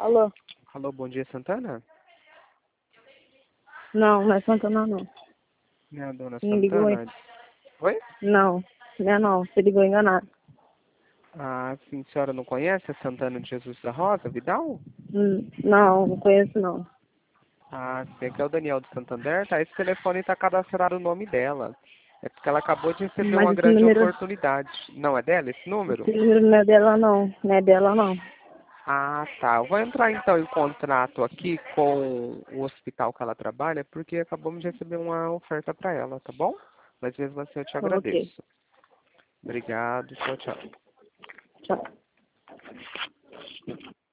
Alô? Alô, bom dia, Santana? Não é Santana, não. Não é a dona Me ligou aí? Santana? Oi? Não. Você ligou enganado. Ah, sim, a senhora não conhece a Santana de Jesus da Rosa, Vidal? Não conheço, não. Ah, sim, aqui é o Daniel do Santander, tá? Esse telefone tá cadastrado o nome dela. É porque ela acabou de receber Mas uma grande oportunidade. Não é dela esse número? esse número não é dela, não. Não é dela, não. Ah, tá. Eu vou entrar então em contrato aqui com o hospital que ela trabalha, porque acabamos de receber uma oferta para ela, tá bom? Mas mesmo assim eu te Ok. agradeço. Obrigado, tchau, tchau. Tchau.